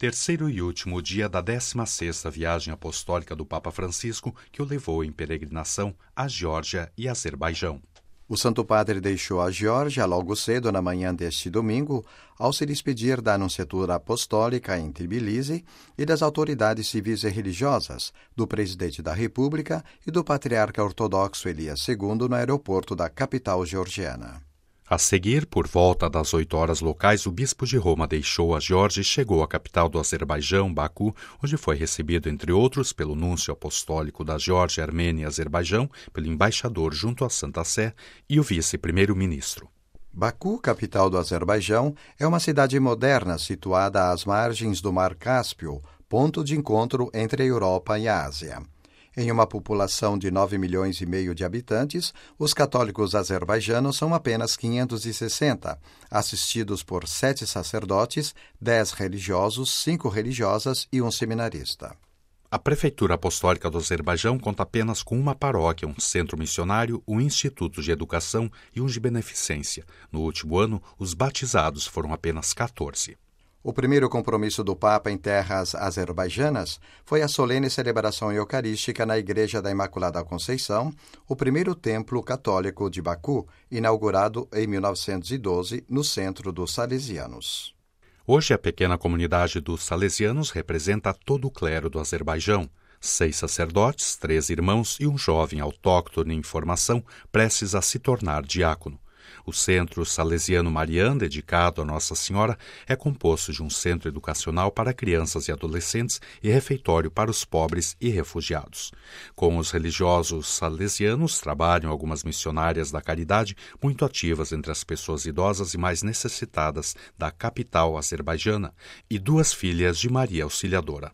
terceiro e último dia da 16ª viagem apostólica do Papa Francisco, que o levou em peregrinação à Geórgia e Azerbaijão. O Santo Padre deixou a Geórgia logo cedo na manhã deste domingo, ao se despedir da Anunciatura Apostólica em Tbilisi e das autoridades civis e religiosas, do presidente da República e do patriarca ortodoxo Elias II no aeroporto da capital georgiana. A seguir, por volta das 8 horas locais, o bispo de Roma deixou a Geórgia e chegou à capital do Azerbaijão, Baku, onde foi recebido, entre outros, pelo núncio apostólico da Geórgia, Armênia e Azerbaijão, pelo embaixador junto à Santa Sé e o vice-primeiro-ministro. Baku, capital do Azerbaijão, é uma cidade moderna situada às margens do Mar Cáspio, ponto de encontro entre a Europa e a Ásia. Em uma população de 9,5 milhões de habitantes, os católicos azerbaijanos são apenas 560, assistidos por 7 sacerdotes, 10 religiosos, 5 religiosas e um seminarista. A Prefeitura Apostólica do Azerbaijão conta apenas com uma paróquia, um centro missionário, um instituto de educação e um de beneficência. No último ano, os batizados foram apenas 14. O primeiro compromisso do Papa em terras azerbaijanas foi a solene celebração eucarística na Igreja da Imaculada Conceição, o primeiro templo católico de Baku, inaugurado em 1912 no centro dos salesianos. Hoje, a pequena comunidade dos salesianos representa todo o clero do Azerbaijão. 6 sacerdotes, 3 irmãos e um jovem autóctone em formação, prestes a se tornar diácono. O Centro Salesiano Marian, dedicado a Nossa Senhora, é composto de um centro educacional para crianças e adolescentes e refeitório para os pobres e refugiados. Com os religiosos salesianos, trabalham algumas missionárias da caridade muito ativas entre as pessoas idosas e mais necessitadas da capital azerbaijana e 2 filhas de Maria Auxiliadora.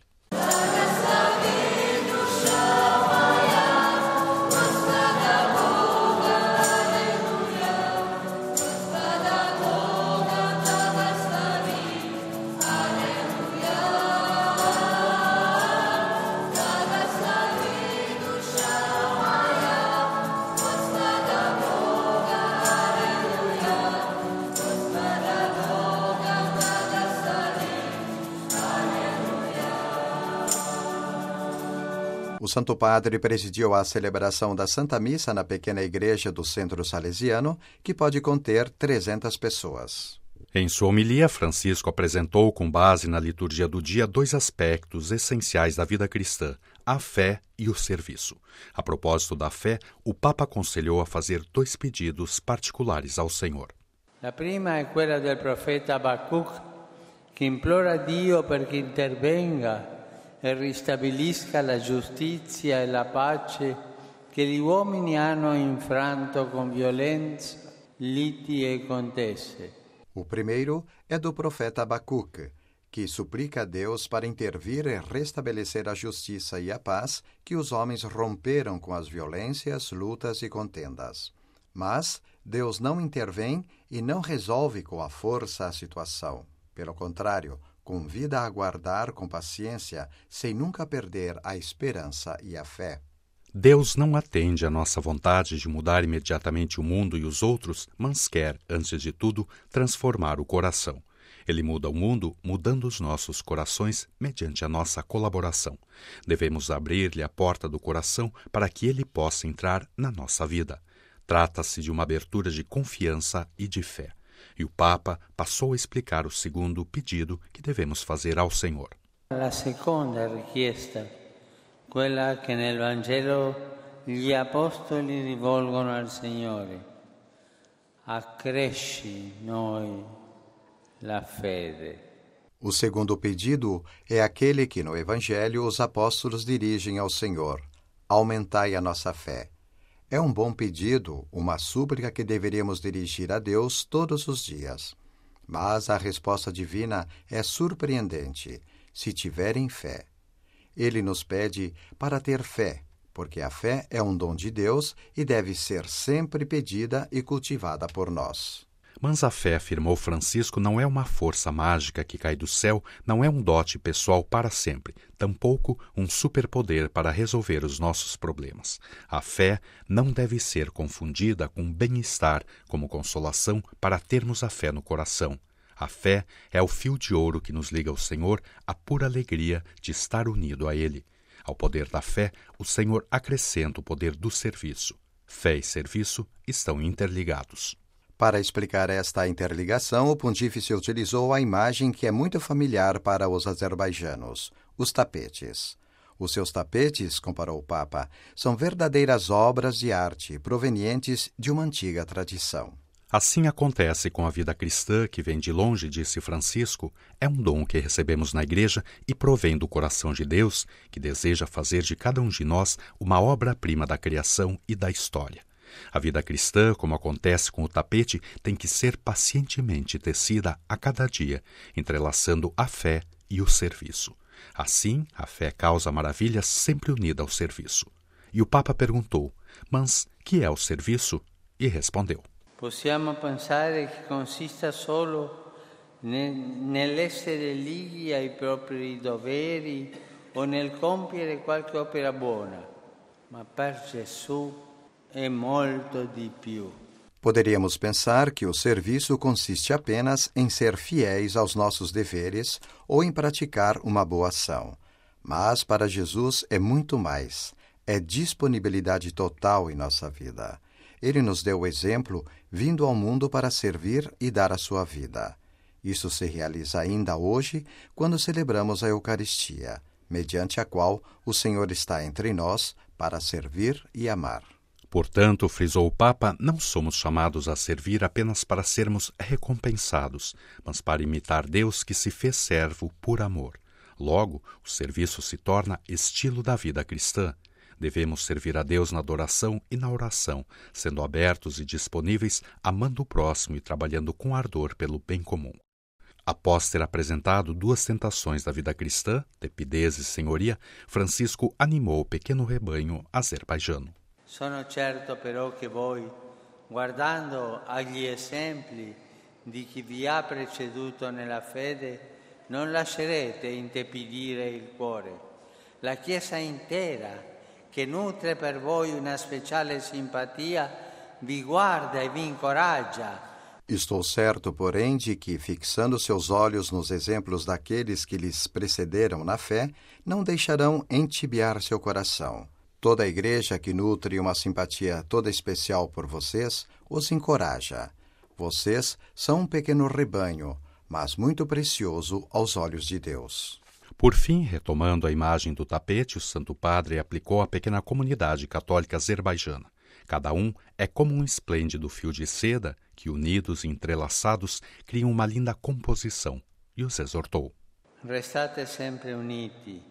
O Santo Padre presidiu a celebração da Santa Missa na pequena igreja do Centro Salesiano, que pode conter 300 pessoas. Em sua homilia, Francisco apresentou, com base na liturgia do dia, 2 aspectos essenciais da vida cristã, a fé e o serviço. A propósito da fé, o Papa aconselhou a fazer 2 pedidos particulares ao Senhor. La prima è quella del profeta Habacuc, che implora Dio perché intervenga e ristabilisca la giustizia e la pace che gli uomini hanno infranto con violenza, liti e contese. O primeiro é do profeta Abacuque, que suplica a Deus para intervir e restabelecer a justiça e a paz que os homens romperam com as violências, lutas e contendas. Mas Deus não intervém e não resolve com a força a situação. Pelo contrário, convida a aguardar com paciência, sem nunca perder a esperança e a fé. Deus não atende à nossa vontade de mudar imediatamente o mundo e os outros, mas quer, antes de tudo, transformar o coração. Ele muda o mundo, mudando os nossos corações mediante a nossa colaboração. Devemos abrir-lhe a porta do coração para que ele possa entrar na nossa vida. Trata-se de uma abertura de confiança e de fé. E o Papa passou a explicar o segundo pedido que devemos fazer ao Senhor. La seconda richiesta, quella che nel Vangelo gli apostoli rivolgono al Signore. Accresci noi la fede. O segundo pedido é aquele que no Evangelho os apóstolos dirigem ao Senhor. Aumentai a nossa fé. É um bom pedido, uma súplica que deveríamos dirigir a Deus todos os dias. Mas a resposta divina é surpreendente, se tiverem fé. Ele nos pede para ter fé, porque a fé é um dom de Deus e deve ser sempre pedida e cultivada por nós. Mas a fé, afirmou Francisco, não é uma força mágica que cai do céu, não é um dote pessoal para sempre, tampouco um superpoder para resolver os nossos problemas. A fé não deve ser confundida com bem-estar como consolação para termos a fé no coração. A fé é o fio de ouro que nos liga ao Senhor, a pura alegria de estar unido a Ele. Ao poder da fé, o Senhor acrescenta o poder do serviço. Fé e serviço estão interligados. Para explicar esta interligação, o pontífice utilizou a imagem que é muito familiar para os azerbaijanos, os tapetes. Os seus tapetes, comparou o Papa, são verdadeiras obras de arte provenientes de uma antiga tradição. Assim acontece com a vida cristã que vem de longe, disse Francisco, é um dom que recebemos na Igreja e provém do coração de Deus, que deseja fazer de cada um de nós uma obra-prima da criação e da história. A vida cristã, como acontece com o tapete, tem que ser pacientemente tecida a cada dia, entrelaçando a fé e o serviço. Assim, a fé causa maravilhas sempre unida ao serviço. E o Papa perguntou, mas que é o serviço? E respondeu, possiamo pensare che consista solo nell'essere lighi ai propri doveri o nel compiere qualche opera buona, ma per Gesù è molto di più. Poderíamos pensar que o serviço consiste apenas em ser fiéis aos nossos deveres ou em praticar uma boa ação. Mas para Jesus é muito mais. É disponibilidade total em nossa vida. Ele nos deu o exemplo, vindo ao mundo para servir e dar a sua vida. Isso se realiza ainda hoje, quando celebramos a Eucaristia, mediante a qual o Senhor está entre nós para servir e amar. Portanto, frisou o Papa, não somos chamados a servir apenas para sermos recompensados, mas para imitar Deus que se fez servo por amor. Logo, o serviço se torna estilo da vida cristã. Devemos servir a Deus na adoração e na oração, sendo abertos e disponíveis, amando o próximo e trabalhando com ardor pelo bem comum. Após ter apresentado duas tentações da vida cristã, tepidez e senhoria, Francisco animou o pequeno rebanho azerbaijano. Sono certo però che voi, guardando agli esempi di chi vi ha preceduto nella fede, non lascerete intepidire il cuore. La Chiesa intera, che nutre per voi una speciale simpatia, vi guarda e vi incoraggia. Estou certo, porém, de que, fixando seus olhos nos exemplos daqueles que lhes precederam na fé, não deixarão entibiar seu coração. Toda a Igreja que nutre uma simpatia toda especial por vocês, os encoraja. Vocês são um pequeno rebanho, mas muito precioso aos olhos de Deus. Por fim, retomando a imagem do tapete, o Santo Padre aplicou à pequena comunidade católica azerbaijana. Cada um é como um esplêndido fio de seda que, unidos e entrelaçados, criam uma linda composição, e os exortou. Restate sempre uniti,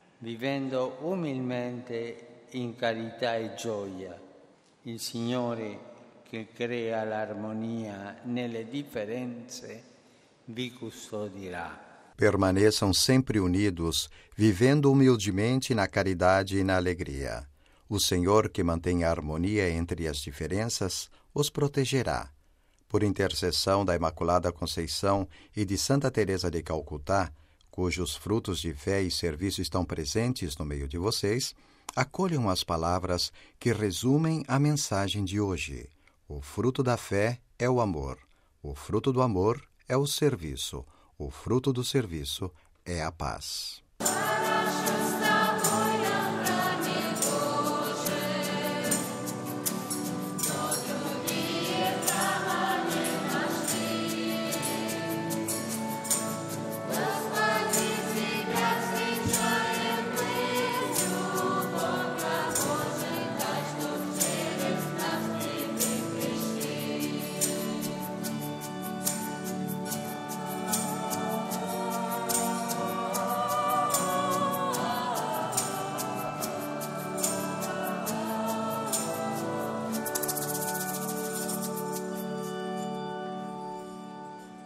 vivendo umilmente in carità e gioia. Il Signore che crea l'armonia nelle differenze vi custodirà. Permaneçam sempre unidos, vivendo humildemente na caridade e na alegria. O Senhor, que mantém a harmonia entre as diferenças, os protegerá. Por intercessão da Imaculada Conceição e de Santa Teresa de Calcutá, cujos frutos de fé e serviço estão presentes no meio de vocês, acolham as palavras que resumem a mensagem de hoje. O fruto da fé é o amor. O fruto do amor é o serviço. O fruto do serviço é a paz.